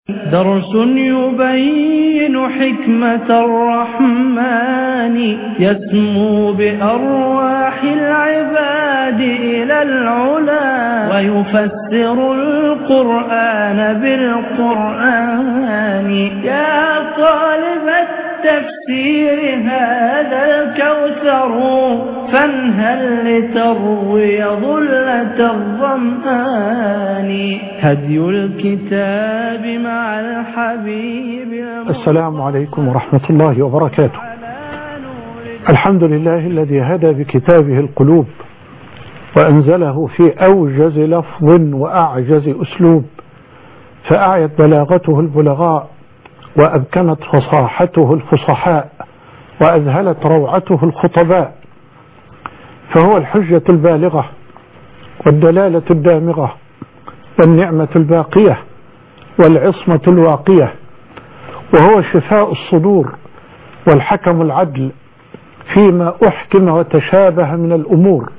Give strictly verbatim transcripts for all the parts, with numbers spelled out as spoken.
درس يبين حكمة الرحمن يسمو بأرواح العباد إلى العلا ويفسر القرآن بالقرآن. يا طالب التفسير هذا الكوثر فانهل لتروي ظلة الظمآن. هدي الكتاب مع الحبيب. السلام عليكم ورحمة الله وبركاته. الحمد لله الذي هدى بكتابه القلوب وأنزله في أوجز لفظ وأعجز أسلوب، فأعيت بلاغته البلغاء وأبكنت فصاحته الفصحاء وأذهلت روعته الخطباء، فهو الحجة البالغة والدلالة الدامغة والنعمة الباقية والعصمة الواقية، وهو شفاء الصدور والحكم العدل فيما أحكم وتشابه من الأمور.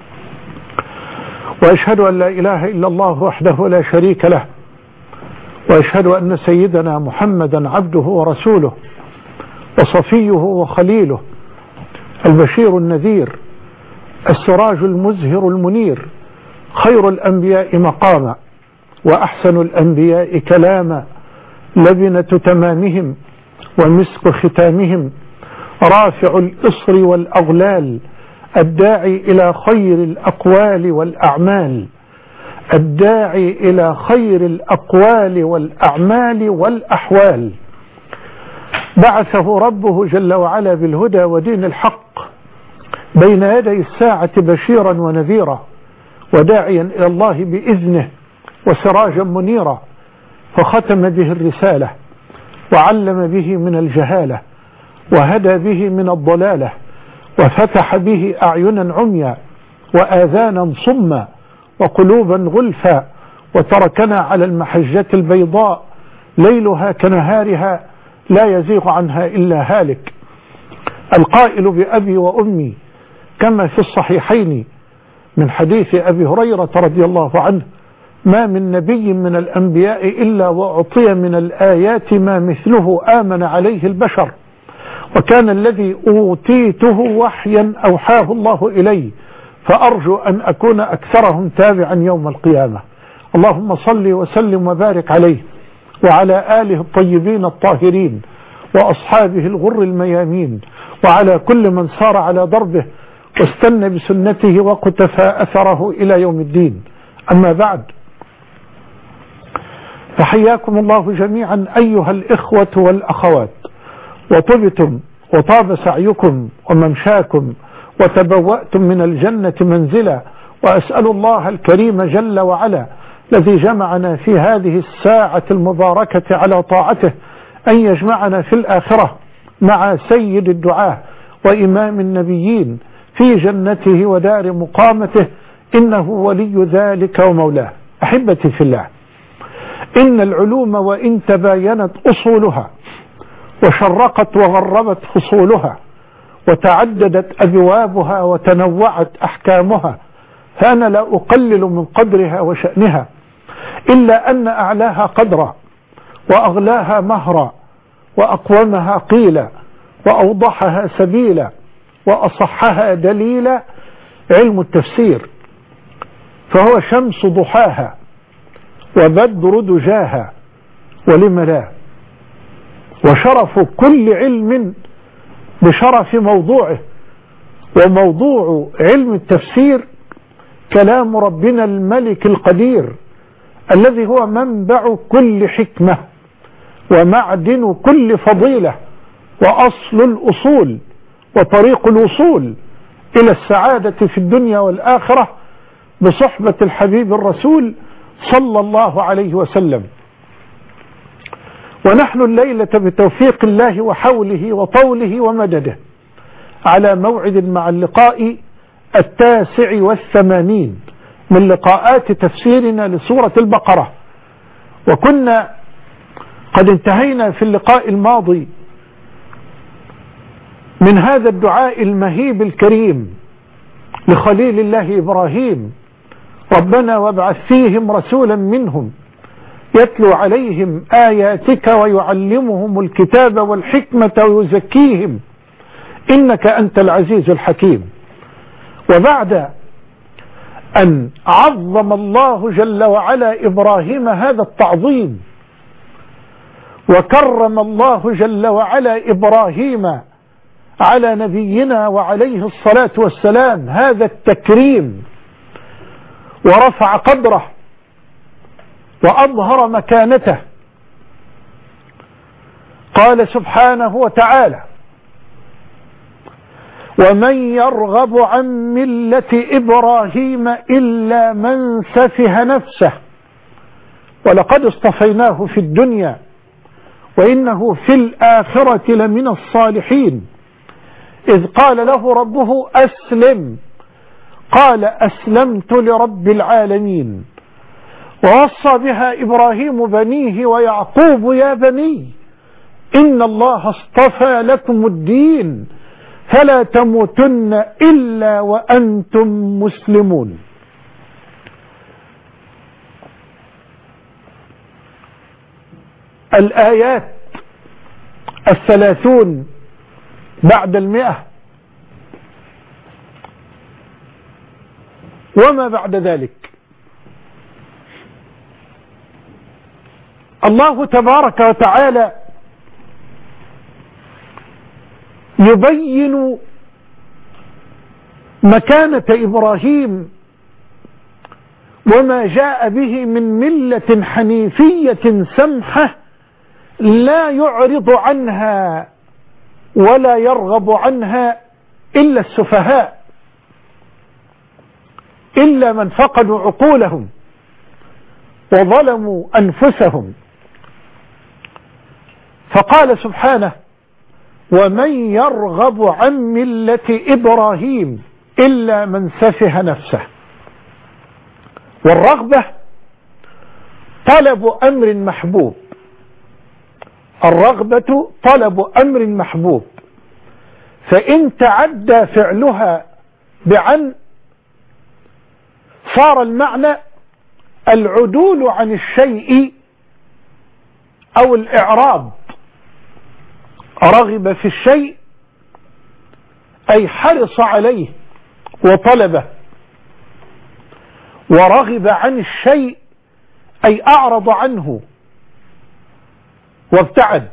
وأشهد أن لا إله إلا الله وحده لا شريك له، وأشهد أن سيدنا محمدا عبده ورسوله وصفيه وخليله، البشير النذير، السراج المزهر المنير، خير الأنبياء مقاما وأحسن الأنبياء كلاما، لبنة تمامهم ومسك ختامهم، رافع الإصر والأغلال، الداعي إلى خير الأقوال والأعمال، الداعي إلى خير الأقوال والأعمال والأحوال. بعثه ربه جل وعلا بالهدى ودين الحق بين يدي الساعة بشيرا ونذيرا وداعيا إلى الله بإذنه وسراجا منيرا، فختم به الرسالة وعلم به من الجهالة وهدى به من الضلالة وفتح به أعينا عميا وآذانا صما وقلوبا غلفا، وتركنا على المحجة البيضاء ليلها كنهارها لا يزيغ عنها إلا هالك. القائل بأبي وأمي كما في الصحيحين من حديث أبي هريرة رضي الله عنه: ما من نبي من الأنبياء إلا وأعطي من الآيات ما مثله آمن عليه البشر، وكان الذي أوتيته وحيا أوحاه الله إلي، فأرجو أن أكون أكثرهم تابعا يوم القيامة. اللهم صل وسلم وبارك عليه وعلى آله الطيبين الطاهرين وأصحابه الغر الميامين، وعلى كل من سار على دربه واستنى بسنته وقتفى أثره إلى يوم الدين. أما بعد، فحياكم الله جميعا أيها الإخوة والأخوات، وطبتم وطاب سعيكم وممشاكم وتبوأتم من الجنة منزلا، وأسأل الله الكريم جل وعلا الذي جمعنا في هذه الساعة المباركة على طاعته أن يجمعنا في الآخرة مع سيد الدعاة وإمام النبيين في جنته ودار مقامته، إنه ولي ذلك ومولاه. أحبتي في الله، إن العلوم وإن تباينت أصولها وشرقت وغربت فصولها وتعددت أبوابها وتنوعت أحكامها، فأنا لا أقلل من قدرها وشأنها، إلا أن أعلاها قدرا وأغلاها مهرا وأقومها قيلا وأوضحها سبيلا وأصحها دليلا علم التفسير، فهو شمس ضحاها وبدر دجاها، ولم لا، وشرف كل علم بشرف موضوعه. وموضوع علم التفسير كلام ربنا الملك القدير الذي هو منبع كل حكمة ومعدن كل فضيلة وأصل الأصول وطريق الوصول إلى السعادة في الدنيا والآخرة بصحبة الحبيب الرسول صلى الله عليه وسلم. ونحن الليلة بتوفيق الله وحوله وطوله ومدده على موعد مع اللقاء التاسع والثمانين من لقاءات تفسيرنا لسورة البقرة، وكنا قد انتهينا في اللقاء الماضي من هذا الدعاء المهيب الكريم لخليل الله إبراهيم: ربنا وابعث فيهم رسولا منهم يتلو عليهم آياتك ويعلمهم الكتاب والحكمة ويزكيهم إنك أنت العزيز الحكيم. وبعد أن عظم الله جل وعلا إبراهيم هذا التعظيم، وكرم الله جل وعلا إبراهيم على نبينا وعليه الصلاة والسلام هذا التكريم، ورفع قدره وأظهر مكانته، قال سبحانه وتعالى: ومن يرغب عن ملة إبراهيم إلا من سفه نفسه ولقد اصطفيناه في الدنيا وإنه في الآخرة لمن الصالحين إذ قال له ربه أسلم قال أسلمت لرب العالمين. ووصى بها إبراهيم بنيه ويعقوب: يا بني إن الله اصطفى لكم الدين فلا تموتن إلا وأنتم مسلمون. الآيات الثلاثون بعد المئة وما بعد ذلك. الله تبارك وتعالى يبين مكانة إبراهيم وما جاء به من ملة حنيفية سمحة لا يعرض عنها ولا يرغب عنها إلا السفهاء، إلا من فقدوا عقولهم وظلموا أنفسهم. فقال سبحانه: ومن يرغب عن ملة إبراهيم إلا من سفه نفسه. والرغبة طلب أمر محبوب، الرغبة طلب أمر محبوب، فإن تعدى فعلها بعن صار المعنى العدول عن الشيء أو الإعراض. رغب في الشيء أي حرص عليه وطلبه، ورغب عن الشيء أي أعرض عنه وابتعد.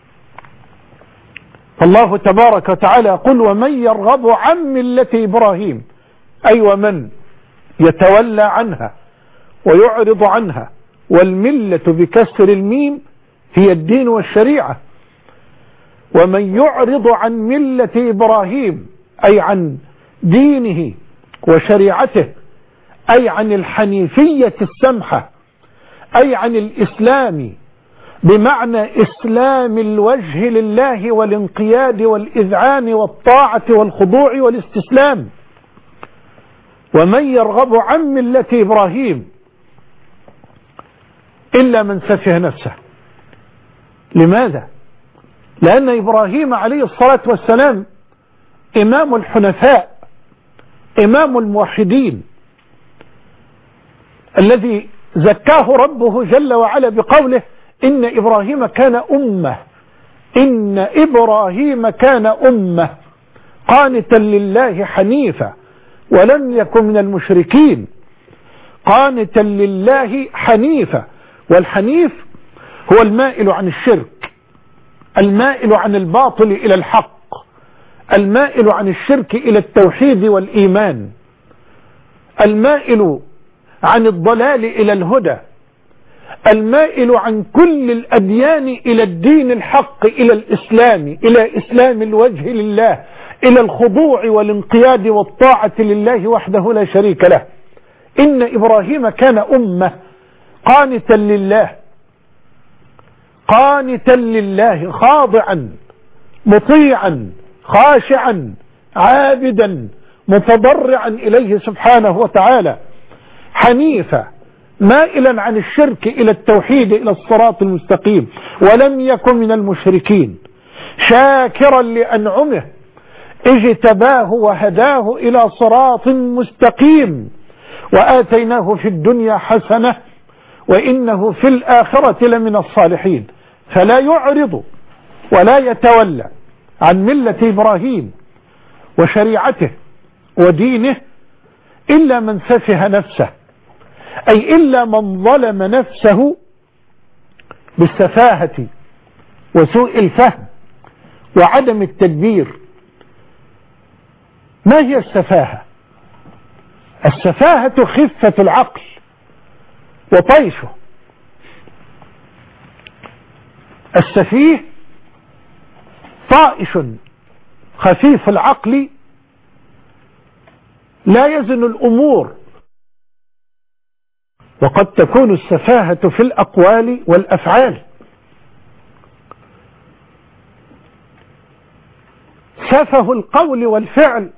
الله تبارك وتعالى يقول: ومن يرغب عن ملة إبراهيم، أي ومن يتولى عنها ويعرض عنها. والملة بكسر الميم هي الدين والشريعة. ومن يعرض عن ملة إبراهيم أي عن دينه وشريعته، أي عن الحنيفية السمحة، أي عن الإسلام بمعنى إسلام الوجه لله والانقياد والإذعان والطاعة والخضوع والاستسلام. ومن يرغب عن ملة إبراهيم إلا من سفه نفسه. لماذا؟ لأن إبراهيم عليه الصلاة والسلام إمام الحنفاء، إمام الموحدين، الذي زكاه ربه جل وعلا بقوله: إن إبراهيم كان أمة إن إبراهيم كان أمة قانتا لله حنيفا ولم يكن من المشركين. قانتا لله حنيفا، والحنيف هو المائل عن الشرك، المائل عن الباطل إلى الحق، المائل عن الشرك إلى التوحيد والإيمان، المائل عن الضلال إلى الهدى، المائل عن كل الأديان إلى الدين الحق، إلى الإسلام، إلى إسلام الوجه لله، إلى الخضوع والانقياد والطاعة لله وحده لا شريك له. إن إبراهيم كان أمة قانتا لله، قانتا لله، خاضعا مطيعا خاشعا عابدا متضرعا إليه سبحانه وتعالى، حنيفا مائلا عن الشرك إلى التوحيد إلى الصراط المستقيم، ولم يكن من المشركين، شاكرا لأنعمه اجتباه وهداه إلى صراط مستقيم، وآتيناه في الدنيا حسنة وإنه في الآخرة لمن الصالحين. فلا يعرض ولا يتولى عن ملة إبراهيم وشريعته ودينه إلا من سفه نفسه، أي إلا من ظلم نفسه بالسفاهة وسوء الفهم وعدم التدبير. ما هي السفاهة؟ السفاهة خفة العقل وطيشه. السفيه طائش خفيف العقل لا يزن الأمور، وقد تكون السفاهة في الأقوال والأفعال. سفه القول والفعل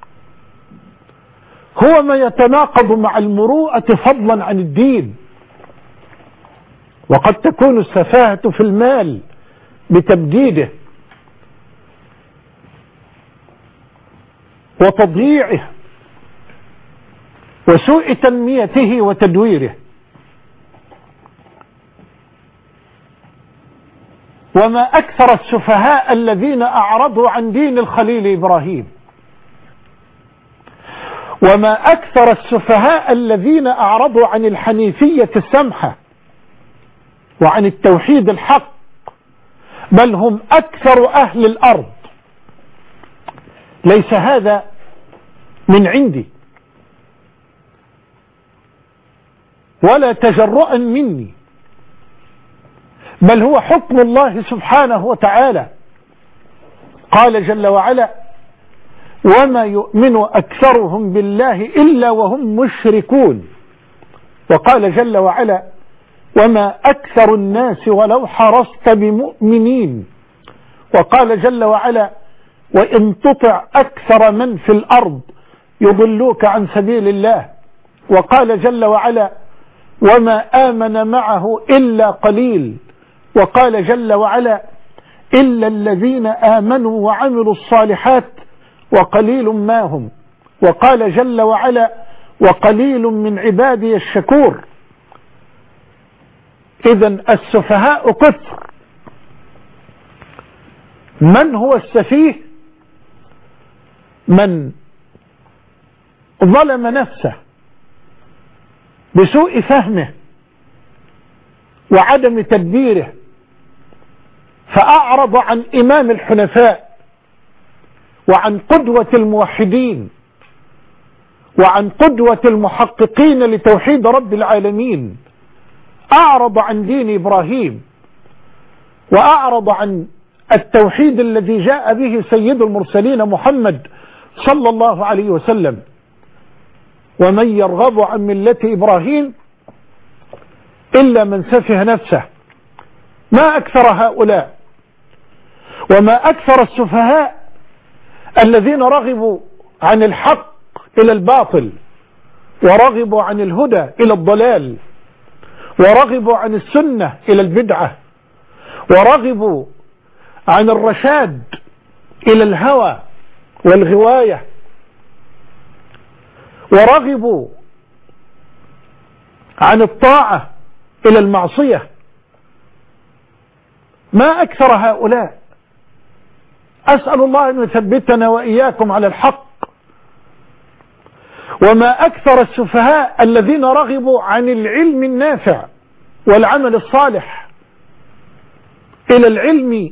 هو ما يتناقض مع المروءة فضلا عن الدين، وقد تكون السفاهة في المال بتبديده وتضييعه وسوء تنميته وتدويره. وما أكثر السفهاء الذين أعرضوا عن دين الخليل إبراهيم، وما أكثر السفهاء الذين أعرضوا عن الحنيفية السمحة وعن التوحيد الحق، بل هم أكثر أهل الأرض. ليس هذا من عندي ولا تجرؤا مني، بل هو حكم الله سبحانه وتعالى. قال جل وعلا: وما يؤمن أكثرهم بالله إلا وهم مشركون. وقال جل وعلا: وما أكثر الناس ولو حرصت بمؤمنين. وقال جل وعلا: وإن تطع أكثر من في الأرض يضلوك عن سبيل الله. وقال جل وعلا: وما آمن معه إلا قليل. وقال جل وعلا: إلا الذين آمنوا وعملوا الصالحات وقليل ما هم. وقال جل وعلا: وقليل من عبادي الشكور. إذن السفهاء كثر. من هو السفيه؟ من ظلم نفسه بسوء فهمه وعدم تدبيره، فأعرض عن إمام الحنفاء وعن قدوة الموحدين وعن قدوة المحققين لتوحيد رب العالمين. أعرض عن دين إبراهيم، وأعرض عن التوحيد الذي جاء به سيد المرسلين محمد صلى الله عليه وسلم. ومن يرغب عن ملة إبراهيم إلا من سفه نفسه. ما أكثر هؤلاء وما أكثر السفهاء الذين رغبوا عن الحق إلى الباطل، ورغبوا عن الهدى إلى الضلال، ورغبوا عن السنة إلى البدعة، ورغبوا عن الرشاد إلى الهوى والغواية، ورغبوا عن الطاعة إلى المعصية. ما أكثر هؤلاء. أسأل الله أن يثبتنا وإياكم على الحق. وما أكثر السفهاء الذين رغبوا عن العلم النافع والعمل الصالح إلى العلم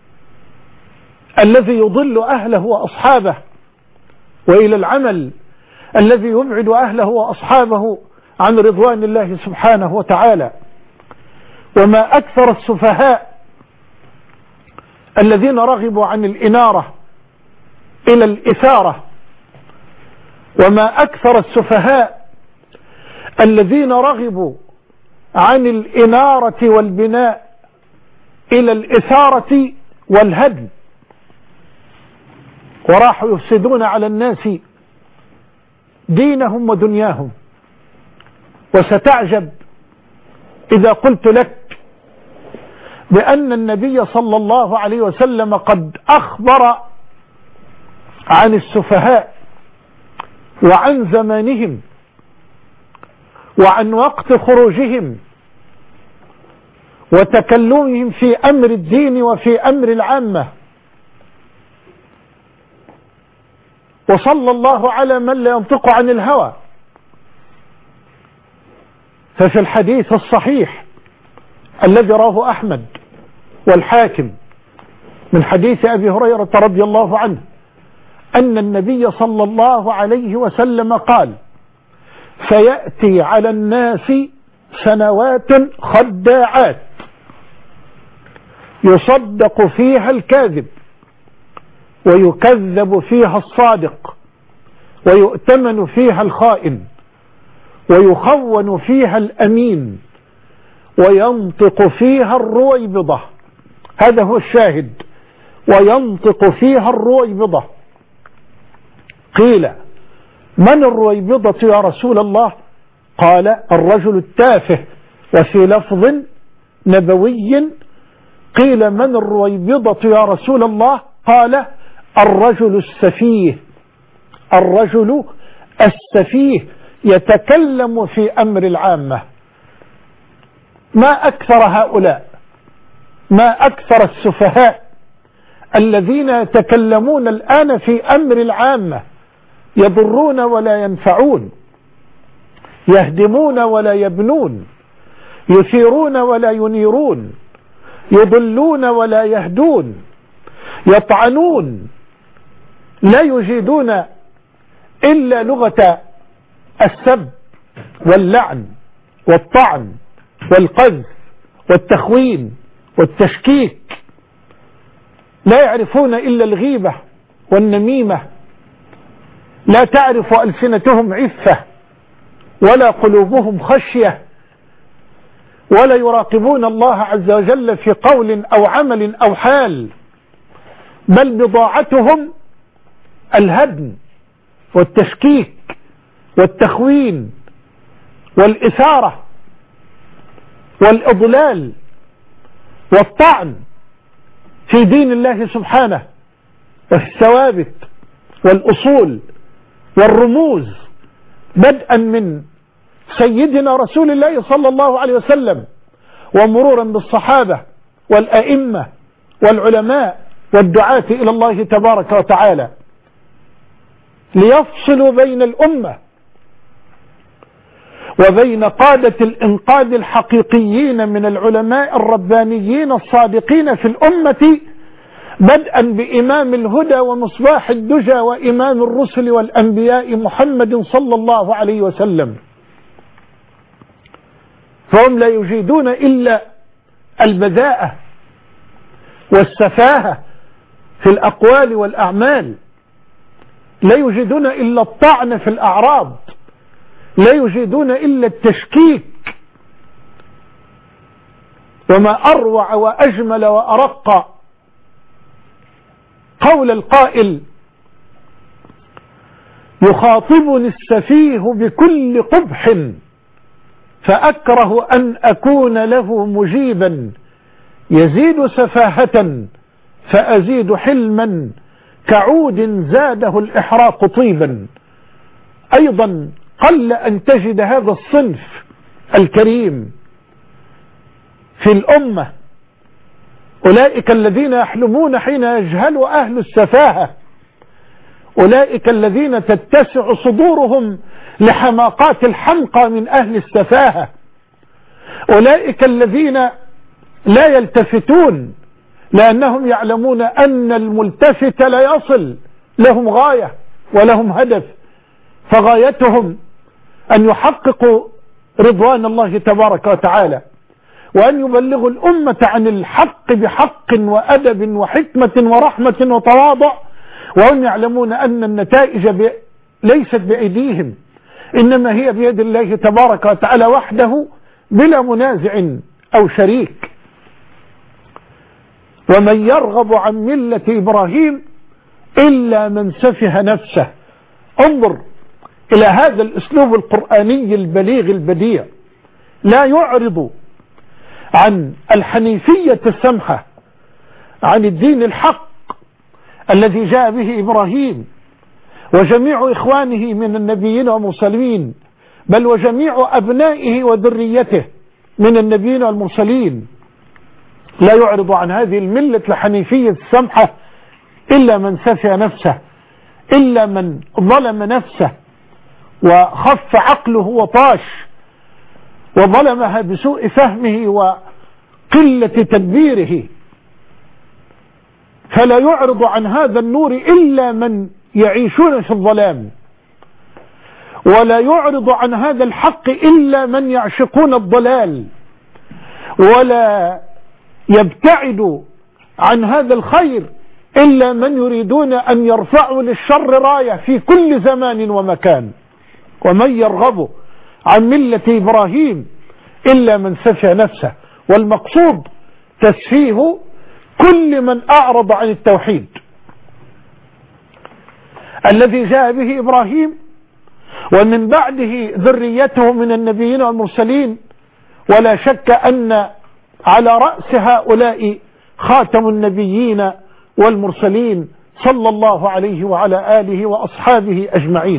الذي يضل أهله وأصحابه، وإلى العمل الذي يبعد أهله وأصحابه عن رضوان الله سبحانه وتعالى. وما أكثر السفهاء الذين رغبوا عن الإنارة إلى الإثارة. وما أكثر السفهاء الذين رغبوا عن الإنارة والبناء إلى الإثارة والهدم، وراحوا يفسدون على الناس دينهم ودنياهم. وستعجب إذا قلت لك بأن النبي صلى الله عليه وسلم قد أخبر عن السفهاء وعن زمانهم وعن وقت خروجهم وتكلمهم في أمر الدين وفي أمر العامة. وصلى الله على من لا ينطق عن الهوى. ففي الحديث الصحيح الذي رواه أحمد والحاكم من حديث أبي هريرة رضي الله عنه أن النبي صلى الله عليه وسلم قال: فيأتي على الناس سنوات خداعات يصدق فيها الكاذب ويكذب فيها الصادق ويؤتمن فيها الخائن ويخون فيها الأمين وينطق فيها الرويبضة. هذا هو الشاهد، وينطق فيها الرويبضة. قيل: من الرويبضة يا رسول الله؟ قال: الرجل التافه. وفي لفظ نبوي قيل: من الرويبضة يا رسول الله؟ قال: الرجل السفيه. الرجل السفيه يتكلم في أمر العامة. ما أكثر هؤلاء، ما أكثر السفهاء الذين يتكلمون الآن في أمر العامة، يضرون ولا ينفعون، يهدمون ولا يبنون، يثيرون ولا ينيرون، يضلون ولا يهدون، يطعنون، لا يجيدون إلا لغة السب واللعن والطعن والقذف والتخوين والتشكيك، لا يعرفون إلا الغيبة والنميمة، لا تعرف ألسنتهم عفة ولا قلوبهم خشية، ولا يراقبون الله عز وجل في قول أو عمل أو حال، بل بضاعتهم الهدم والتشكيك والتخوين والإثارة والإضلال والطعن في دين الله سبحانه وفي الثوابت والأصول والرموز، بدءا من سيدنا رسول الله صلى الله عليه وسلم ومرورا بالصحابة والأئمة والعلماء والدعاة إلى الله تبارك وتعالى، ليفصلوا بين الأمة وبين قادة الإنقاذ الحقيقيين من العلماء الربانيين الصادقين في الأمة، بدءا بإمام الهدى ومصباح الدجى وإمام الرسل والأنبياء محمد صلى الله عليه وسلم. فهم لا يجيدون إلا البذاءة والسفاهة في الأقوال والأعمال، لا يجيدون إلا الطعن في الأعراض، لا يجيدون إلا التشكيك. وما أروع وأجمل وأرق قول القائل: يخاطبني السفيه بكل قبح فأكره أن أكون له مجيبا، يزيد سفاهة فأزيد حلما، كعود زاده الإحراق طيبا. أيضا قل أن تجد هذا الصنف الكريم في الأمة، أولئك الذين يحلمون حين يجهل أهل السفاهة، أولئك الذين تتسع صدورهم لحماقات الحمقى من أهل السفاهة، أولئك الذين لا يلتفتون لأنهم يعلمون أن الملتفت لا يصل، لهم غاية ولهم هدف، فغايتهم أن يحققوا رضوان الله تبارك وتعالى، وأن يبلغوا الأمة عن الحق بحق وأدب وحكمة ورحمة وتواضع، وهم يعلمون أن النتائج ب... ليست بأيديهم، إنما هي بيد الله تبارك وتعالى وحده بلا منازع أو شريك. ومن يرغب عن ملة إبراهيم إلا من سفه نفسه. انظر إلى هذا الأسلوب القرآني البليغ البديع، لا يعرض عن الحنيفية السمحة، عن الدين الحق الذي جاء به إبراهيم وجميع إخوانه من النبيين والمرسلين، بل وجميع أبنائه وذريته من النبيين والمرسلين، لا يعرض عن هذه الملة الحنيفية السمحة إلا من سفه نفسه، إلا من ظلم نفسه وخف عقله وطاش وظلمها بسوء فهمه وقلة تدبيره. فلا يعرض عن هذا النور إلا من يعيشون في الظلام، ولا يعرض عن هذا الحق إلا من يعشقون الضلال، ولا يبتعد عن هذا الخير إلا من يريدون أن يرفعوا للشر راية في كل زمان ومكان. ومن يرغب عن ملة إبراهيم إلا من سفه نفسه. والمقصود تسفيه كل من أعرض عن التوحيد الذي جاء به إبراهيم، ومن بعده ذريته من النبيين والمرسلين. ولا شك أن على رأس هؤلاء خاتم النبيين والمرسلين صلى الله عليه وعلى آله وأصحابه أجمعين.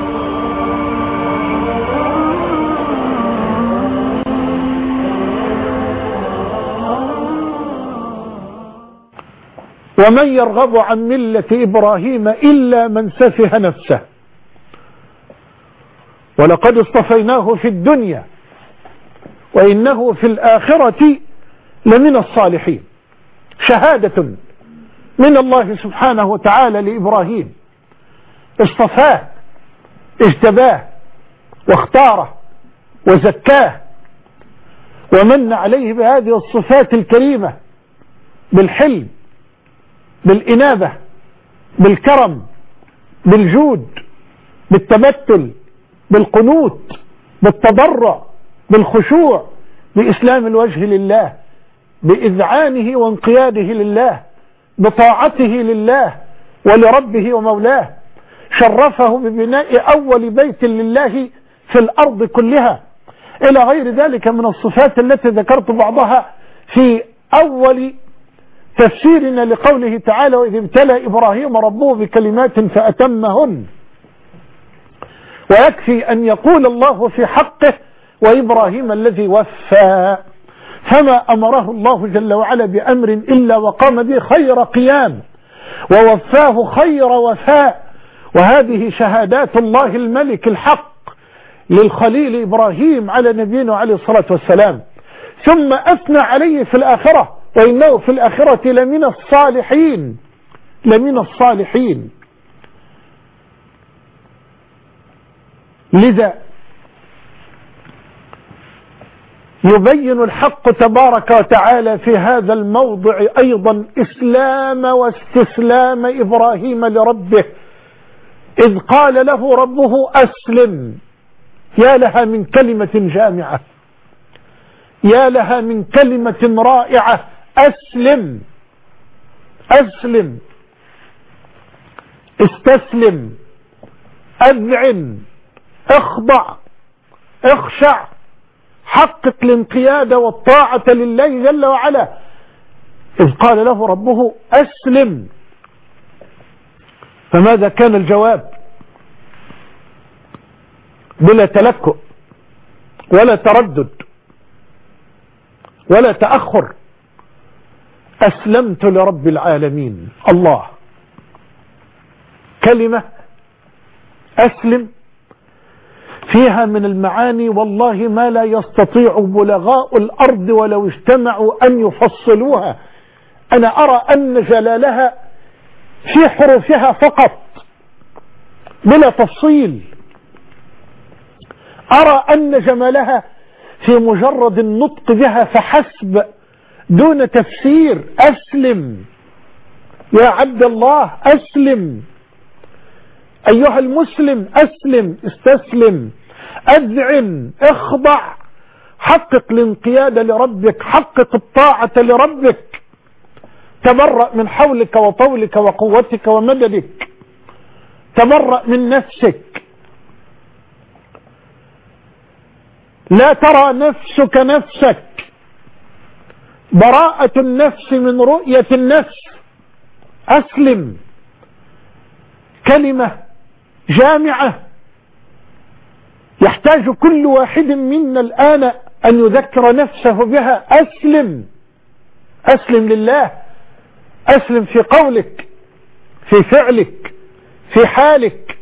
ومن يرغب عن ملة إبراهيم إلا من سفه نفسه ولقد اصطفيناه في الدنيا وإنه في الآخرة لمن الصالحين. شهادة من الله سبحانه وتعالى لإبراهيم، اصطفاه، اجتباه، واختاره، وزكاه، ومن عليه بهذه الصفات الكريمة بالحلم، بالإنابة، بالكرم، بالجود، بالتبتل، بالقنوت، بالتضرع، بالخشوع، بإسلام الوجه لله، بإذعانه وانقياده لله، بطاعته لله ولربه ومولاه. شرفه ببناء أول بيت لله في الأرض كلها، إلى غير ذلك من الصفات التي ذكرت بعضها في أول تفسيرنا لقوله تعالى: وإذ ابتلى إبراهيم ربه بكلمات فأتمهن. ويكفي أن يقول الله في حقه: وإبراهيم الذي وفى. فما أمره الله جل وعلا بأمر إلا وقام به خير قيام، ووفاه خير وفاء. وهذه شهادات الله الملك الحق للخليل إبراهيم على نبينا عليه الصلاة والسلام. ثم أثنى عليه في الآخرة: وإنه في الآخرة لمن الصالحين. لمن الصالحين. لذا يبين الحق تبارك وتعالى في هذا الموضع أيضا إسلام واستسلام إبراهيم لربه، إذ قال له ربه: أسلم. يا لها من كلمة جامعة، يا لها من كلمة رائعة. أسلم، أسلم، استسلم، أذعن، اخضع، اخشع، حقق الانقياد والطاعة لله جل وعلا. إذ قال له ربه: أسلم. فماذا كان الجواب؟ بلا تلكؤ ولا تردد ولا تأخر: أسلمت لرب العالمين. الله. كلمة أسلم فيها من المعاني والله ما لا يستطيع بلغاء الأرض ولو اجتمعوا أن يفصلوها. أنا أرى أن جلالها في حروفها فقط بلا تفصيل. أرى أن جمالها في مجرد النطق بها فحسب دون تفسير. أسلم يا عبد الله، أسلم أيها المسلم، أسلم، استسلم، أذعن، اخضع، حقق الانقياد لربك، حقق الطاعة لربك، تبرأ من حولك وطولك وقوتك ومددك، تبرأ من نفسك. لا ترى نفسك نفسك، براءة النفس من رؤية النفس. أسلم. كلمة جامعة يحتاج كل واحد منا الآن أن يذكر نفسه بها. أسلم، أسلم لله، أسلم في قولك، في فعلك، في حالك،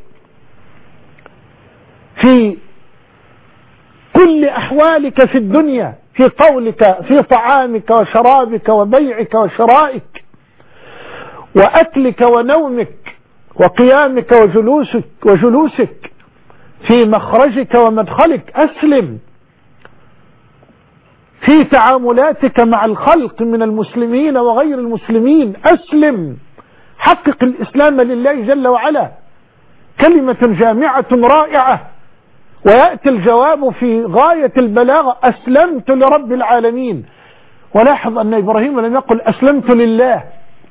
في كل أحوالك في الدنيا، في قولك، في طعامك وشرابك وبيعك وشرائك وأكلك ونومك وقيامك وجلوسك وجلوسك، في مخرجك ومدخلك. أسلم في تعاملاتك مع الخلق من المسلمين وغير المسلمين. أسلم، حقق الإسلام لله جل وعلا. كلمة جامعة رائعة، ويأتي الجواب في غاية البلاغة: أسلمت لرب العالمين. ولاحظ أن إبراهيم لم يقل أسلمت لله،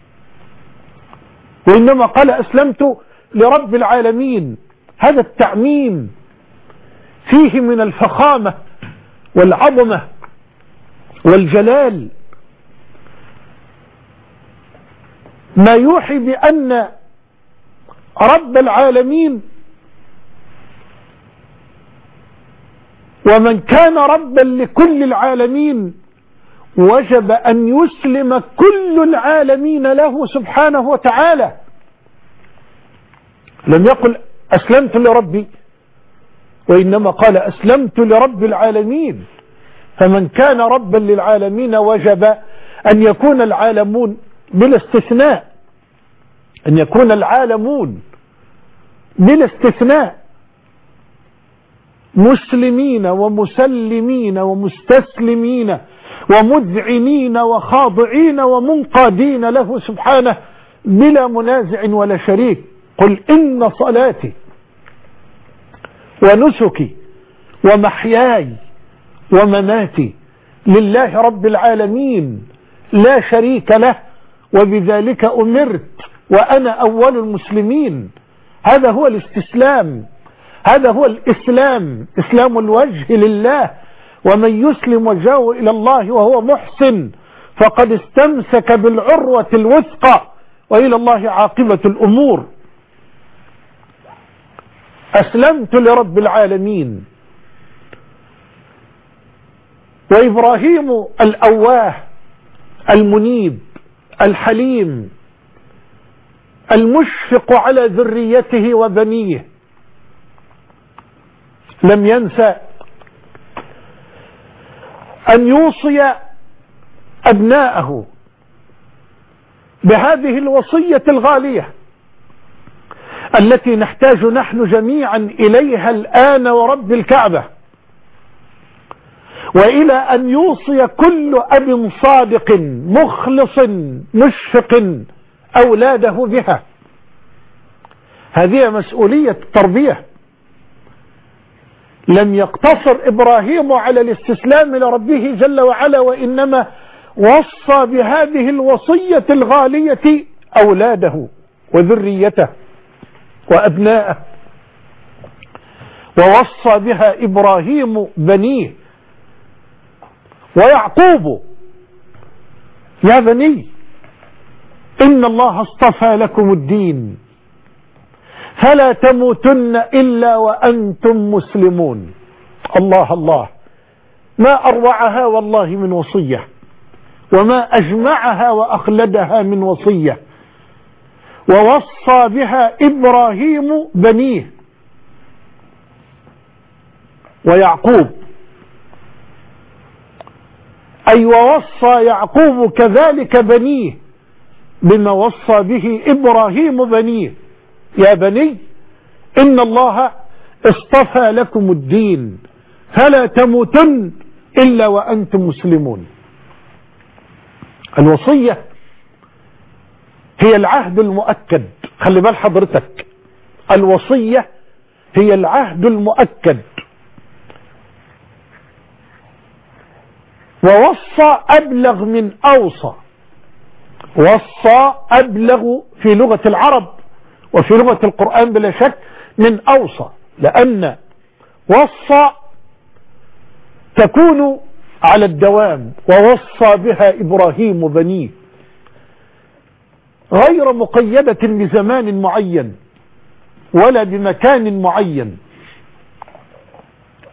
وإنما قال أسلمت لرب العالمين. هذا التعميم فيه من الفخامة والعظمة والجلال ما يوحي بأن رب العالمين ومن كان ربا لكل العالمين وجب أن يسلم كل العالمين له سبحانه وتعالى. لم يقل أسلمت لربي، وإنما قال أسلمت لرب العالمين. فمن كان ربا للعالمين وجب أن يكون العالمون بلا استثناء، أن يكون العالمون بلا استثناء مسلمين ومسلمين ومستسلمين ومذعنين وخاضعين ومنقادين له سبحانه بلا منازع ولا شريك. قل إن صلاتي ونسكي ومحياي ومماتي لله رب العالمين لا شريك له وبذلك أمرت وأنا أول المسلمين. هذا هو الاستسلام، هذا هو الإسلام، إسلام الوجه لله. ومن يسلم وجهه إلى الله وهو محسن فقد استمسك بالعروة الوثقى وإلى الله عاقبة الأمور. أسلمت لرب العالمين. وإبراهيم الأواه المنيب الحليم المشفق على ذريته وبنيه لم ينسى أن يوصي أبناءه بهذه الوصية الغالية التي نحتاج نحن جميعا إليها الآن ورب الكعبة، وإلى أن يوصي كل أب صادق مخلص مشفق أولاده بها. هذه مسؤولية التربية. لم يقتصر إبراهيم على الاستسلام لربه جل وعلا، وإنما وصى بهذه الوصية الغالية أولاده وذريته وأبناءه، ووصى بها إبراهيم بنيه ويعقوب: يا بني إن الله اصطفى لكم الدين فلا تموتن إلا وأنتم مسلمون. الله الله، ما أروعها والله من وصية، وما أجمعها وأخلدها من وصية. ووصى بها إبراهيم بنيه ويعقوب، أي ووصى يعقوب كذلك بنيه بما وصى به إبراهيم بنيه: يا بني إن الله اصطفى لكم الدين فلا تموتن إلا وأنتم مسلمون. الوصية هي العهد المؤكد. خلي بال حضرتك، الوصية هي العهد المؤكد. ووصى أبلغ من أوصى. وصى أبلغ في لغة العرب وفي لغة القرآن بلا شك من أوصى، لأن وصى تكون على الدوام. ووصى بها إبراهيم بنيه، غير مقيدة بزمان معين ولا بمكان معين.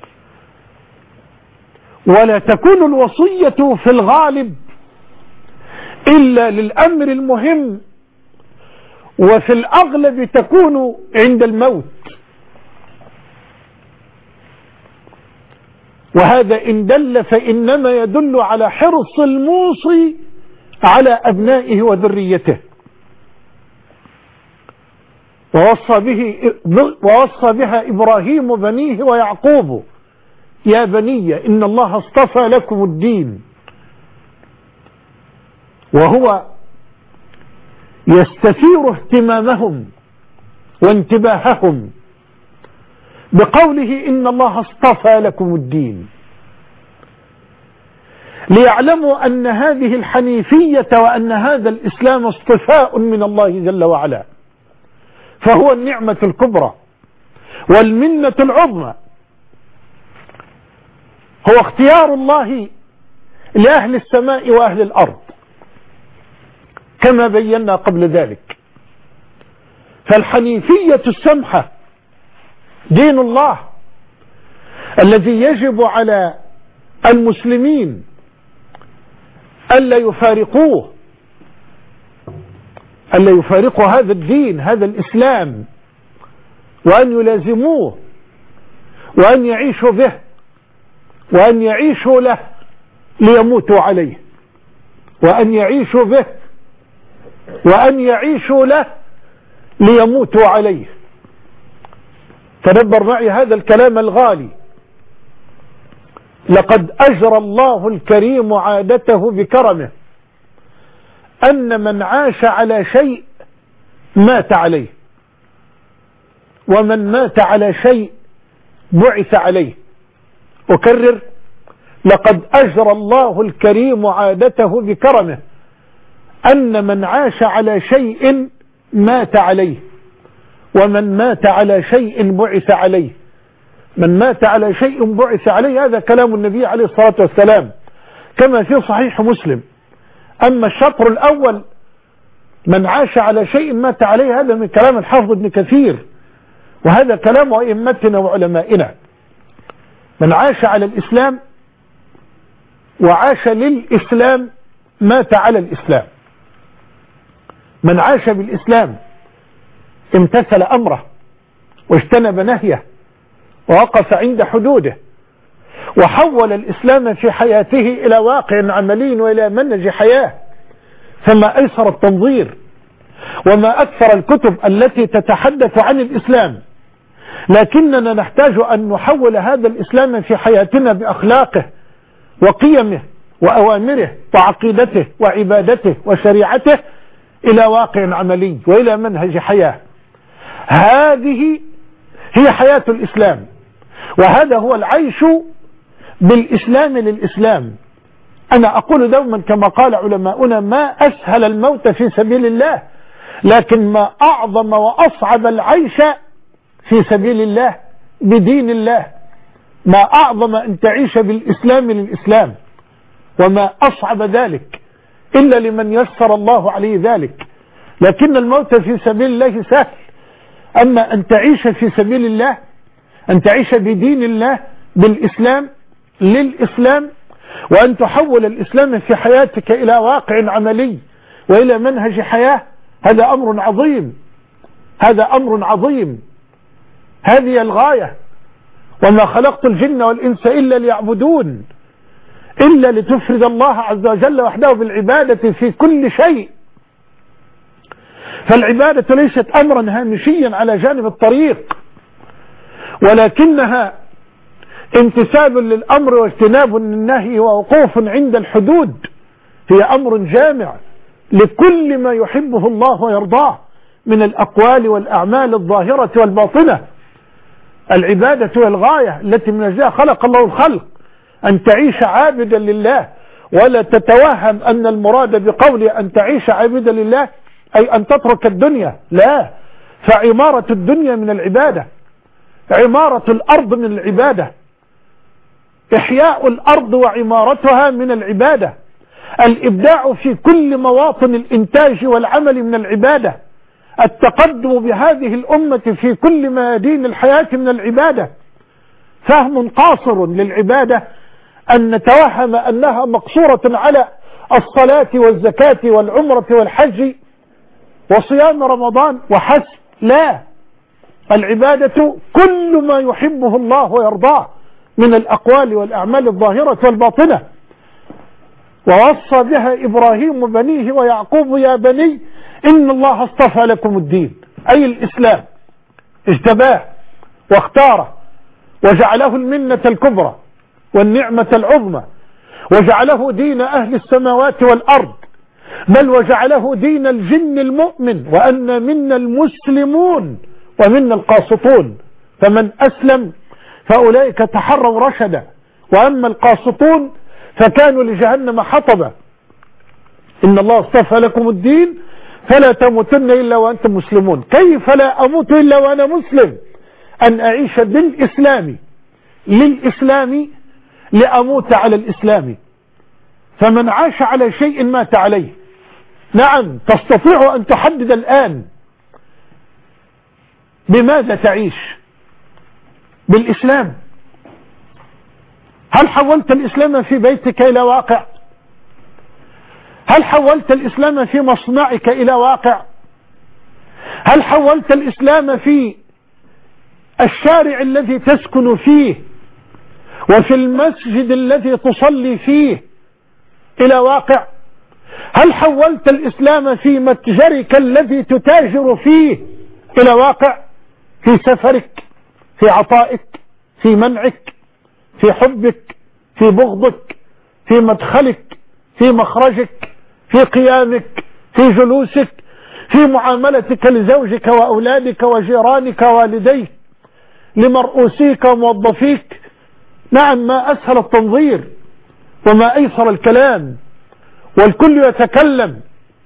ولا تكون الوصية في الغالب إلا للأمر المهم، وفي الأغلب تكون عند الموت. وهذا إن دل فإنما يدل على حرص الموصي على أبنائه وذريته. ووصى به ووصى بها إبراهيم بنيه ويعقوب: يا بني إن الله اصطفى لكم الدين. وهو يستثير اهتمامهم وانتباههم بقوله إن الله اصطفى لكم الدين، ليعلموا أن هذه الحنيفية وأن هذا الإسلام اصطفاء من الله جل وعلا، فهو النعمة الكبرى والمنة العظمى، هو اختيار الله لأهل السماء وأهل الأرض كما بينا قبل ذلك. فالحنيفية السمحة دين الله الذي يجب على المسلمين ألا يفارقوه، ألا يفارقوا هذا الدين، هذا الإسلام، وأن يلازموه وأن يعيشوا به وأن يعيشوا له ليموتوا عليه، وأن يعيشوا به وأن يعيشوا له ليموتوا عليه. تدبر معي هذا الكلام الغالي: لقد أجرى الله الكريم عادته بكرمه أن من عاش على شيء مات عليه، ومن مات على شيء بعث عليه. أكرر: لقد أجرى الله الكريم عادته بكرمه أن من عاش على شيء مات عليه، ومن مات على شيء بعث عليه. من مات على شيء بعث عليه، هذا كلام النبي عليه الصلاة والسلام كما في صحيح مسلم. أما الشطر الأول من عاش على شيء مات عليه، هذا من كلام الحافظ ابن كثير، وهذا كلام أئمتنا وعلمائنا. من عاش على الإسلام وعاش للإسلام مات على الإسلام. من عاش بالإسلام امتثل أمره واجتنب نهيه ووقف عند حدوده، وحول الإسلام في حياته إلى واقع عملي وإلى منهج حياة. فما أيسر التنظير وما أكثر الكتب التي تتحدث عن الإسلام، لكننا نحتاج أن نحول هذا الإسلام في حياتنا بأخلاقه وقيمه وأوامره وعقيدته وعبادته وشريعته إلى واقع عملي وإلى منهج حياة. هذه هي حياة الإسلام، وهذا هو العيش بالإسلام للإسلام. أنا أقول دوما كما قال علماؤنا: ما أسهل الموت في سبيل الله، لكن ما أعظم وأصعب العيش في سبيل الله بدين الله. ما أعظم أن تعيش بالإسلام للإسلام، وما أصعب ذلك إلا لمن يسر الله عليه ذلك. لكن الموت في سبيل الله سهل، أما أن تعيش في سبيل الله، أن تعيش بدين الله بالإسلام للإسلام، وأن تحول الإسلام في حياتك إلى واقع عملي وإلى منهج حياة، هذا أمر عظيم، هذا أمر عظيم. هذه الغاية: وما خلقت الجن والإنس إلا ليعبدون، إلا لتفرد الله عز وجل وحده بالعبادة في كل شيء. فالعبادة ليست أمرا هامشيا على جانب الطريق، ولكنها امتثال للأمر واجتناب للنهي ووقوف عند الحدود. هي أمر جامع لكل ما يحبه الله ويرضاه من الأقوال والأعمال الظاهرة والباطنة. العبادة والغاية التي من أجلها خلق الله الخلق، أن تعيش عابدا لله، ولا تتوهم أن المراد بقول أن تعيش عابدا لله أي أن تترك الدنيا، لا. فعمارة الدنيا من العبادة، عمارة الأرض من العبادة، إحياء الأرض وعمارتها من العبادة، الإبداع في كل مواطن الإنتاج والعمل من العبادة، التقدم بهذه الأمة في كل ميادين الحياة من العبادة. فهم قاصر للعبادة أن نتوهم أنها مقصورة على الصلاة والزكاة والعمرة والحج وصيام رمضان وحسب، لا، العبادة كل ما يحبه الله ويرضاه من الأقوال والأعمال الظاهرة والباطنة. ووصى بها إبراهيم بنيه ويعقوب يا بني إن الله اصطفى لكم الدين، أي الإسلام، اجتباه واختاره وجعله المنة الكبرى والنعمة العظمى، وجعله دين أهل السماوات والأرض، بل وجعله دين الجن المؤمن، وأن منا المسلمون ومنا القاسطون، فمن أسلم فأولئك تحروا رشدا، وأما القاسطون فكانوا لجهنم حطبا. إن الله اصطفى لكم الدين فلا تموتن إلا وأنتم مسلمون. كيف لا أموت إلا وأنا مسلم؟ أن أعيش بالإسلام للإسلام لأموت على الإسلام. فمن عاش على شيء مات عليه. نعم، تستطيع أن تحدد الآن بماذا تعيش؟ بالإسلام. هل حولت الإسلام في بيتك إلى واقع؟ هل حولت الإسلام في مصنعك إلى واقع؟ هل حولت الإسلام في الشارع الذي تسكن فيه وفي المسجد الذي تصلي فيه إلى واقع؟ هل حولت الإسلام في متجرك الذي تتاجر فيه إلى واقع؟ في سفرك، في عطائك، في منعك، في حبك، في بغضك، في مدخلك، في مخرجك، في قيامك، في جلوسك، في معاملتك لزوجك وأولادك وجيرانك ووالديك، لمرؤوسيك وموظفيك. نعم، ما أسهل التنظير وما أيسر الكلام، والكل يتكلم،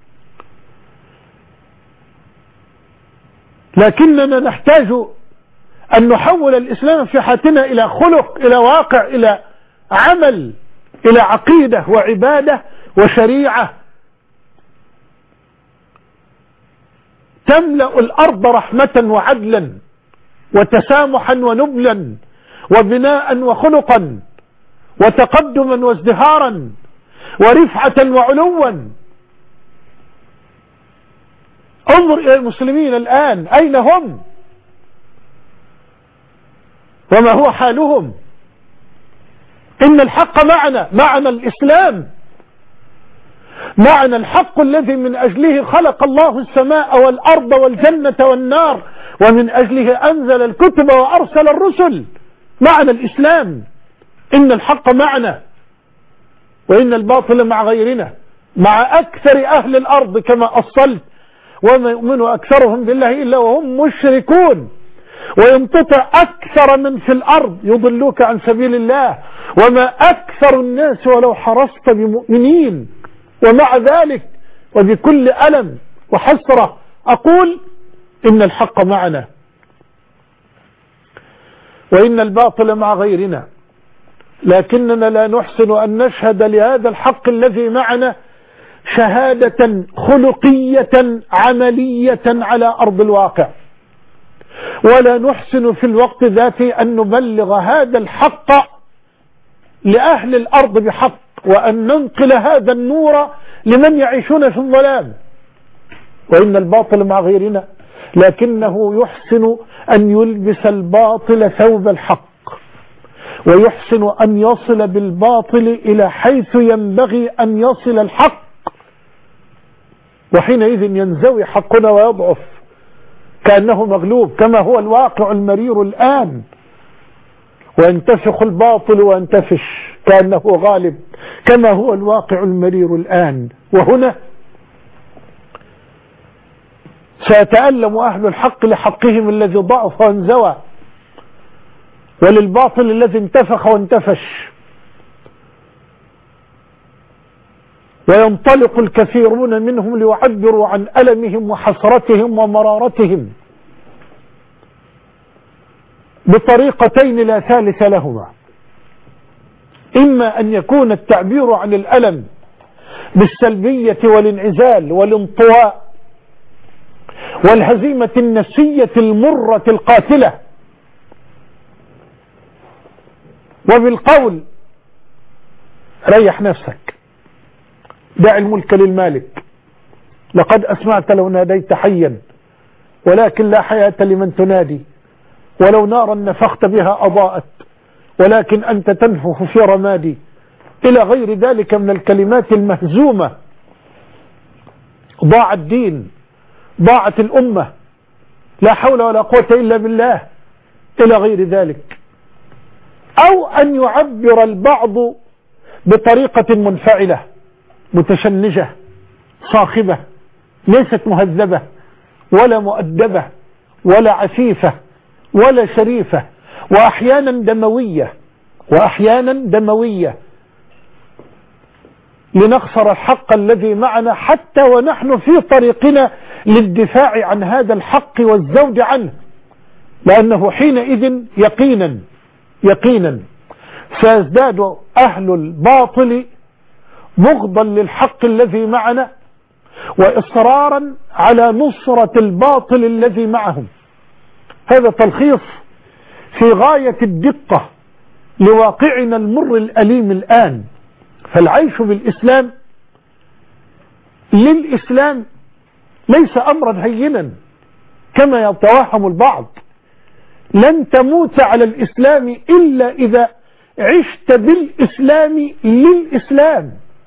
لكننا نحتاج أن نحول الإسلام في حياتنا إلى خلق، إلى واقع، إلى عمل، إلى عقيدة وعبادة وشريعة تملأ الأرض رحمة وعدلا وتسامحا ونبلا وبناء وخلقا وتقدما وازدهارا ورفعة وعلوا. انظر إلى المسلمين الآن، أين هم وما هو حالهم؟ إن الحق معنا، معنا الإسلام، معنا الحق الذي من أجله خلق الله السماء والأرض والجنة والنار، ومن أجله أنزل الكتب وأرسل الرسل. معنا الإسلام. إن الحق معنا وإن الباطل مع غيرنا، مع أكثر أهل الأرض كما أصلت، وما يؤمن أكثرهم بالله إلا وهم مشركون، وينتطع أكثر من في الأرض يضلوك عن سبيل الله، وما أكثر الناس ولو حرصت بمؤمنين. ومع ذلك وبكل ألم وحسرة أقول إن الحق معنا وإن الباطل مع غيرنا، لكننا لا نحسن أن نشهد لهذا الحق الذي معنا شهادة خلقية عملية على أرض الواقع، ولا نحسن في الوقت ذاته أن نبلغ هذا الحق لأهل الأرض بحق، وأن ننقل هذا النور لمن يعيشون في الظلام. وإن الباطل مع غيرنا، لكنه يحسن أن يلبس الباطل ثوب الحق، ويحسن أن يصل بالباطل إلى حيث ينبغي أن يصل الحق، وحينئذ ينزوي حقنا ويضعف كأنه مغلوب، كما هو الواقع المرير الآن، وينتفخ الباطل وينتفش كأنه غالب، كما هو الواقع المرير الآن. وهنا سيتألم أهل الحق لحقهم الذي ضعف وانزوى، وللباطل الذي انتفخ وانتفش. وينطلق الكثيرون منهم ليعبروا عن ألمهم وحسرتهم ومرارتهم بطريقتين لا ثالث لهما: إما أن يكون التعبير عن الألم بالسلبية والانعزال والانطواء والهزيمة النفسية المرة القاتلة، وبالقول ريح نفسك، دع الملك للمالك. لقد أسمعت لو ناديت حيا ولكن لا حياة لمن تنادي، ولو نارا نفخت بها أضاءت ولكن أنت تنفخ في رمادي، إلى غير ذلك من الكلمات المهزومة. ضاع الدين، ضاعت الأمة، لا حول ولا قوة إلا بالله، إلى غير ذلك. أو أن يعبر البعض بطريقة منفعلة متشنجة صاخبة، ليست مهذبة ولا مؤدبة ولا عفيفة ولا شريفة، وأحيانا دموية وأحيانا دموية لنخسر الحق الذي معنا حتى ونحن في طريقنا للدفاع عن هذا الحق والزوج عنه، لأنه حينئذ يقينا يقينا سيزداد أهل الباطل بغضا للحق الذي معنا وإصرارا على نصرة الباطل الذي معهم. هذا تلخيص في غاية الدقة لواقعنا المر الأليم الآن. فالعيش بالإسلام للإسلام ليس أمرا هينا كما يتوهم البعض. لن تموت على الإسلام إلا إذا عشت بالإسلام للإسلام،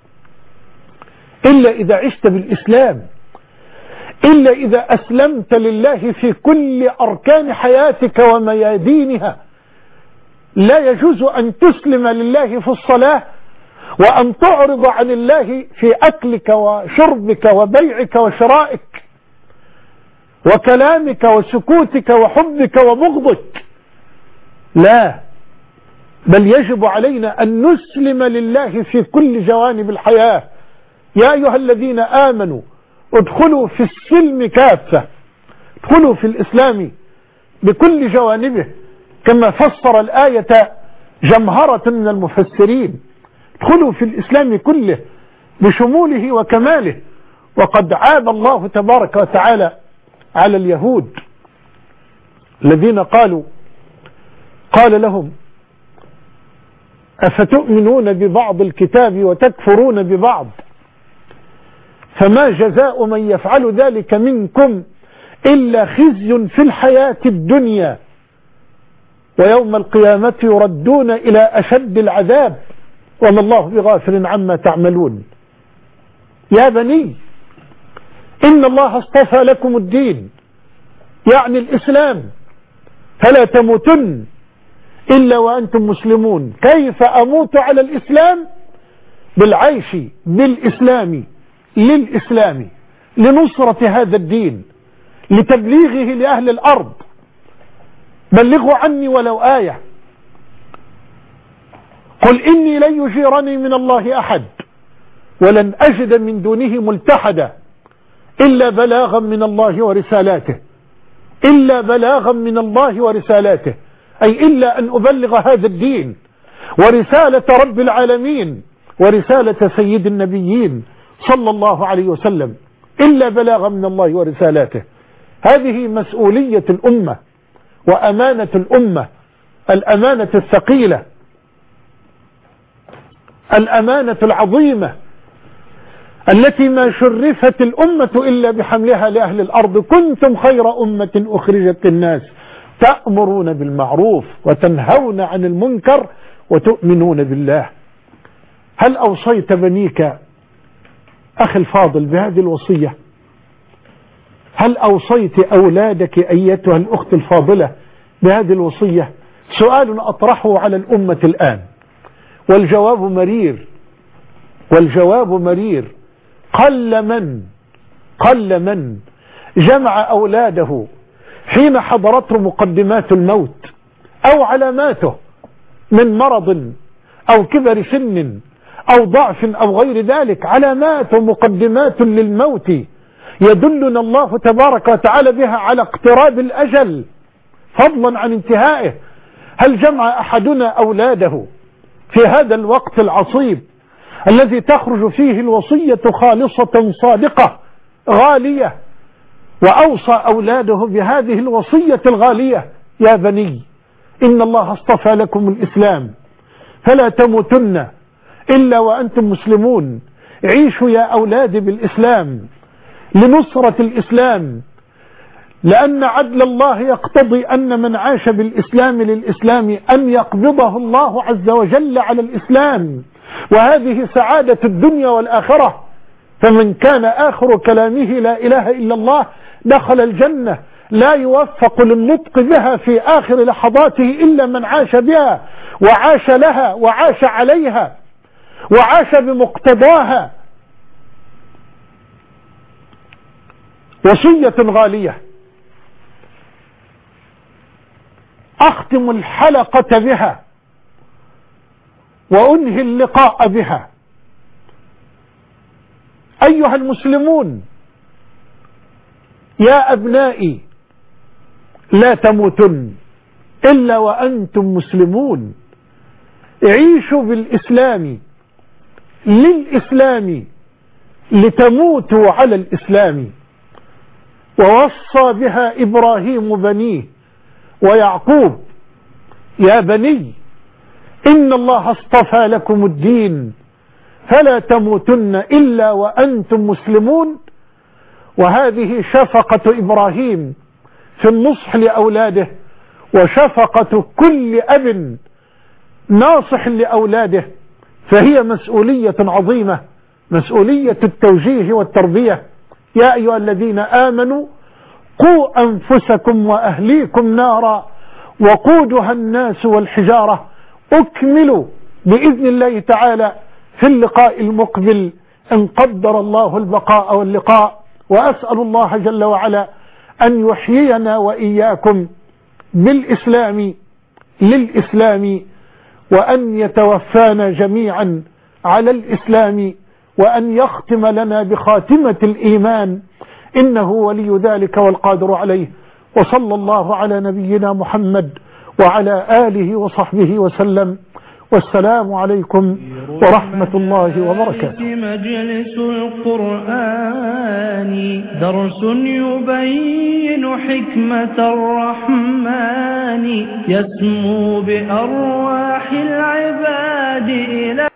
إلا إذا عشت بالإسلام، إلا إذا أسلمت لله في كل أركان حياتك وميادينها. لا يجوز أن تسلم لله في الصلاة وأن تعرض عن الله في أكلك وشربك وبيعك وشرائك وكلامك وسكوتك وحبك وبغضك. لا، بل يجب علينا أن نسلم لله في كل جوانب الحياة. يا أيها الذين آمنوا ادخلوا في السلم كافة، ادخلوا في الإسلام بكل جوانبه، كما فسر الآية جمهرة من المفسرين. ادخلوا في الإسلام كله بشموله وكماله. وقد عاب الله تبارك وتعالى على اليهود الذين قالوا قال لهم أفتؤمنون ببعض الكتاب وتكفرون ببعض، فما جزاء من يفعل ذلك منكم إلا خزي في الحياة الدنيا ويوم القيامة يردون إلى أشد العذاب وما الله بغافل عما تعملون. يا بني إن الله اصطفى لكم الدين، يعني الإسلام، فلا تموتن إلا وأنتم مسلمون. كيف أموت على الإسلام؟ بالعيش بالإسلام للإسلام، لنصرة هذا الدين، لتبليغه لأهل الأرض. بلغوا عني ولو آية. قل إني لن يجيرني من الله أحد ولن أجد من دونه ملتحدا إلا بلاغا من الله ورسالاته، إلا بلاغا من الله ورسالاته، أي إلا أن أبلغ هذا الدين ورسالة رب العالمين ورسالة سيد النبيين صلى الله عليه وسلم، إلا بلاغا من الله ورسالاته. هذه مسؤولية الأمة وأمانة الأمة، الأمانة الثقيلة، الأمانة العظيمة التي ما شرفت الأمة إلا بحملها لأهل الأرض. كنتم خير أمة أخرجت للناس تأمرون بالمعروف وتنهون عن المنكر وتؤمنون بالله. هل أوصيت بنيك أخي الفاضل بهذه الوصية؟ هل أوصيت أولادك أيتها الأخت الفاضلة بهذه الوصية؟ سؤال أطرحه على الأمة الآن والجواب مرير، والجواب مرير. قل من قل من جمع أولاده حين حضرته مقدمات الموت أو علاماته من مرض أو كبر سن أو ضعف أو غير ذلك، علامات ومقدمات للموت يدلنا الله تبارك وتعالى بها على اقتراب الأجل فضلا عن انتهائه. هل جمع أحدنا أولاده في هذا الوقت العصيب الذي تخرج فيه الوصية خالصة صادقة غالية وأوصى أولاده بهذه الوصية الغالية؟ يا بني إن الله اصطفى لكم الإسلام فلا تموتن إلا وأنتم مسلمون. عيشوا يا أولادي بالإسلام لنصرة الإسلام، لأن عدل الله يقتضي أن من عاش بالإسلام للإسلام أن يقبضه الله عز وجل على الإسلام، وهذه سعادة الدنيا والآخرة. فمن كان آخر كلامه لا إله إلا الله دخل الجنة، لا يوفق للنطق بها في آخر لحظاته إلا من عاش بها وعاش لها وعاش عليها وعاش بمقتضاها. وصية غالية أختم الحلقة بها وأنهي اللقاء بها. أيها المسلمون، يا أبنائي، لا تموتن إلا وأنتم مسلمون. عيشوا بالإسلام للإسلام لتموتوا على الإسلام. ووصى بها إبراهيم بنيه ويعقوب: يا بني إن الله اصطفى لكم الدين فلا تموتن إلا وأنتم مسلمون. وهذه شفقة إبراهيم في النصح لأولاده، وشفقة كل أب ناصح لأولاده، فهي مسؤولية عظيمة، مسؤولية التوجيه والتربية. يا أيها الذين آمنوا قوا أنفسكم وأهليكم نارا وقودها الناس والحجارة. أكملوا بإذن الله تعالى في اللقاء المقبل إن قدر الله البقاء واللقاء. وأسأل الله جل وعلا أن يحيينا وإياكم بالإسلام للإسلام، وأن يتوفانا جميعا على الإسلام، وأن يختم لنا بخاتمة الإيمان، إنه ولي ذلك والقادر عليه. وصلى الله على نبينا محمد وعلى آله وصحبه وسلم، والسلام عليكم ورحمة الله وبركاته. مجلس القرآن درس يبين حكمة الرحمن، يسمو بأرواح العباد إلى